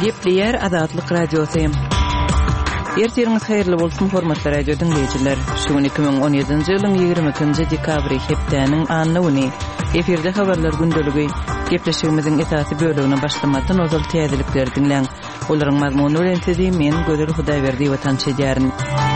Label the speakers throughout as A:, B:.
A: Gepleyer Azatlyk Radiosu. Ertiriňiz haýyrly bolsun hormatly radio dinleýijiler. Şu 2017-nji ýylyň 22-nji dekabry hepdeniň anyny efirde habarlar gündöligi gepleşigimiziň esasy bölügine başlamadan ozal täzelikler dinleň. Olaryň mazmuny bilen men Gözel Hudaýberdi watan çeýärin.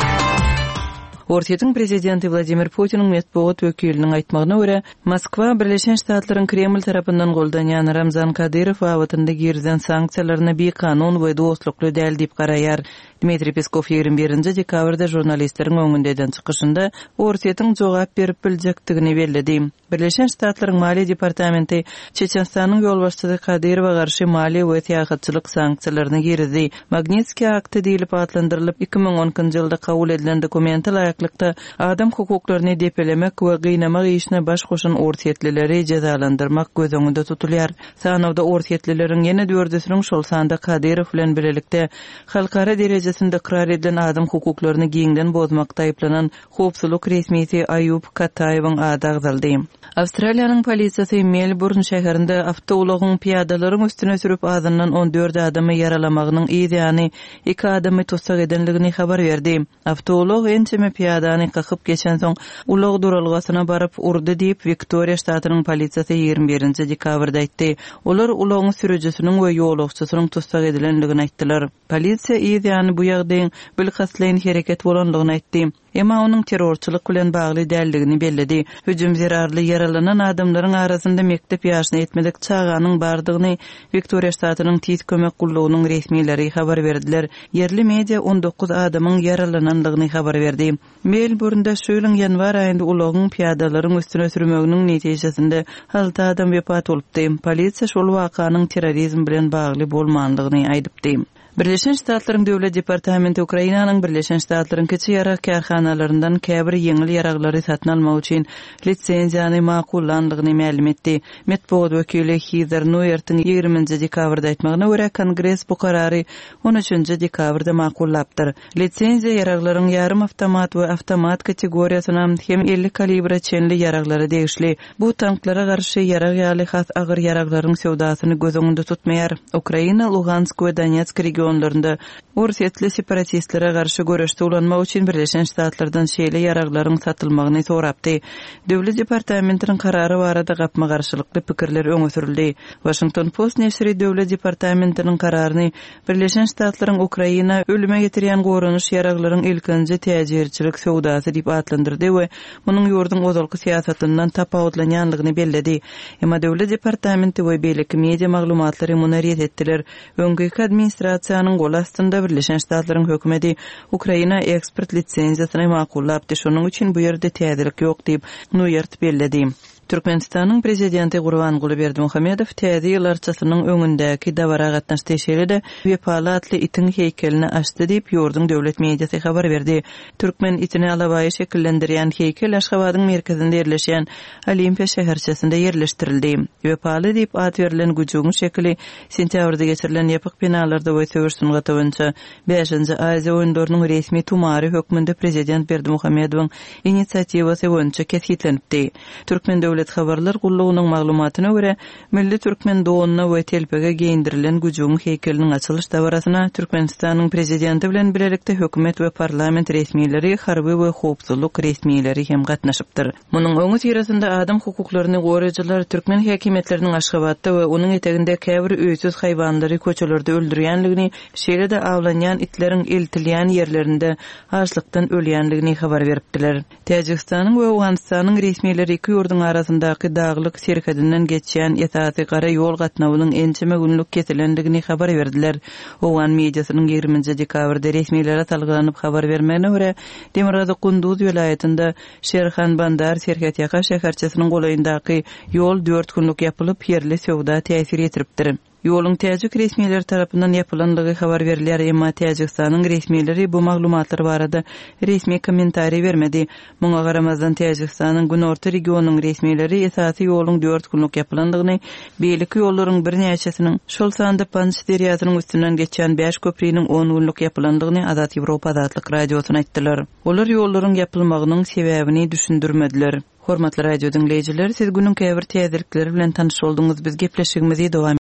A: Ortiýetiň prezidenti Vladimir Putiniň medeniýet wekiliniň aýtmagyna görä, Moskwa Birleşen Ştatlaryň Kreml tarapyndan goldanýan Ramzan Kadyrow wagtynda girýän sanksiýalaryna bir kanun we dostlukly däl diýip garaýar. Dmitri Peskov 21-nji dekabrda jurnalistleriň öňünden çykyşynda Ortiýetiň jogap berip biljekdigini bellädi. Birleşen Ştatlaryň Maliýe departamenti Çeçenstanyň ýolbaşçysy Kadyrowa garşy maliýe we täýatçylyk sanksiýalaryna girdi. Magnitski akty diýilip adlandyrylyp 2010-njy ýylda kabul edilen dokumenty laýyklykda adam hukuklaryny depelemek we gynnamak işine baş goşan ortiýetlileri jazalandyrmak göz öňünde tutulýar. Sanawda ortiýetlileriň ýene dördüsiniň şol sanda Kadyrow bilen birlikde halkara derejesinde ikrar edilen adam hukuklaryny giňden bozmakda aýplanan howpsuzlyk resmiýeti Ayub Kataýewiň ady agzaldy. Awstraliýanyň polisiýasy Melbourne şäherinde awtowlagyň piýadalaryň üstüne sürüp adynyň 14 adamy yaralamagynyň ýa-ni 2 adamy tutsak edenligini habar berdi. Awtowlag ençeme piýadany kakyp geçen soň ulag duralgasyna baryp urdy diýip Viktoria ştatynyň polisiýasy 21-nji dekabrda aýtdy. Olar ulagyň sürüjüsiniň we ýolagçysynyň tutsak edilenligini aýtdylar. Polisiýa ýa-ni bu ýagdaýyň bilhasleýin hereket bolanlygyny aýtdy. Emma onuň terrorçylyk bilen bagly däldigini bellädi. Hüjüm zerarly yaralanan adamlaryň arasynda mektep ýaşyna etmelik çağanyň bardygyny Viktoria ştatynyň tiz kömek gullugynyň resmiýetleri habar berdiler. Yerli media 19 adamyň yaralananlygyny habar berdi. Melbourne'da şu ýylyň ýanwar aýynda ulagyň piýadalaryň üstüne sürmeginiň netijesinde 6 adam wepat bolupdy. Polisiýa şol wakanyň terrorizm bilen bagly bolmanlygyny aýdypdy. Birleşen Ştatlaryň Döwlet Departamenti Ukrainanyň Birleşen Ştatlaryň kiçik ýarak karhanalarinden käbir ýeňil ýaraklary satyn almak üçin lisensiýany makullandygyny ma'lum etdi. Medeniýet wekili Heather Nauert'ň 20-nji dekabrda aýtmagyna görä, Kongress bu karary 13-nji dekabrda makullapdyr. Lisensiýa ýaraklaryň ýarym awtomat we awtomat kategoriýasyna hem 50 kalibra çenli ýaraklary degişli. Bu tanklara garşy ýarak ýaly has agyr ýaraklaryň sewdasyny göz öňünde tutmaýar. Ukraina, Lugansk we Donetsk regionlarında ortiýetli separatistlere garşy görüşde ulanmak üçin Birleşen Ştatlardan şeýle ýaraklaryň satylmagyny sorapdy. Döwlet departamentiniň karary barada gapma garşylykly pikirler öňe sürildi. Washington Post näşri Döwlet departamentiniň kararyny Birleşen Ştatlaryň Ukraina ölüme getirýän gorunuş ýaraklaryň ilkinji täzirçilik sewdasy diýip adlandyrdy we munyň ýurdun ozalky siýasatyndan tapawutlanýanlygyny belledi. Emma Döwlet departamenti we beýleki media maglumatlary muny ret etdiler. Öňkü administrasiýanyň gol astynda Birleşen Ştatlaryň hökümeti Ukraina eksport lisensiýasyny makullapdy. Şonuň üçin bu ýerde täzelik ýok diýip Nauert belledi. Türkmenistanyň prezidenti Gurbanguly Berdimuhammedow täze ýyllarçasynyň öňündäki dawara gatnaşdy şeýle Wepaly atly itiň heýkelini açdy diýip ýurdun döwlet mediýasy habar berdi. Türkmen itini alabaý şekillendirýän heýkel Aşgabatyň merkezinde ýerleşýän Olimpiya şäherçesinde ýerleşdirildi. Wepaly diýip ad berilen güjüň şekli sentýabrda geçirilen ýapyk binalarda we söwürsün gatawynça 5-nji Aziýa oýunlarynyň resmi tumary hökmünde prezident Berdimuhammedowyň initsiatywasy boýunça kesitlenipdi. Türkmen Döwlet habarlar gullugynyň maglumatyna görä, Milli Türkmen dowunyna we telpege geyindirilen güjüň heýkeliniň açylyş dawrasyna Türkmenistanyň prezidenti bilen birlikde hökümet we parlament resmiýetleri, harby we howpsuzlyk resmiýetleri hem gatnaşypdyr. Munyň öňü tirasynda adam hukuklaryny goraýjylar Türkmen häkimetleriniň Aşgabatda we onuň eteginde käbir öýsüz haýwanlary köçelerde öldürýänligini, şeýle-de awlanýan itleriň eltilýän ýerlerinde açlykdan ölýänligini habar beripdiler. Täjikistanyň we Awganistanyň resmiýetleri iki ýurdun arasyndaky daglyk serhedinden geçýän ýetasy gara ýol gatnawynyň ençeme günlük kesilendigini habar berdiler. Owgan mediasynyň 20-nji dekabrda resmiýetlere talgylanyp habar bermegine görä, Demirgazy Kunduz vilayetinde Şerhan Bandar Serhetiýaka şäherçesiniň golaýyndaky ýol 4 günlük ýapylyp yerli sewda täsir etiripdir. Ýoluň Täjik resmiýetleri tarapyndan ýapylandygy habar berilýär, emma Täjikstanyň resmiýetleri bu maglumatlar barada resmi kommentari bermedi. Muňa garamazdan Täjikstanyň Günorta regionunyň resmiýetleri esasy ýoluň 4 günlük ýapylandygyny, beýleki ýollaryň bir näçesiniň şol sanda Panjs deriýasynyň üstünden geçýän 5 köprüniň 10 günlük ýapylandygyny Azat Ýewropa Azatlyk radiosyna aýtdylar. Olar ýollaryň ýapylmagynyň sebäbini düşündirmediler. Hormatly radio dinleýijiler, siz günüň käbir täzelikleri bilen tanyş bolduňyz. Biz gepleşigimizi dowam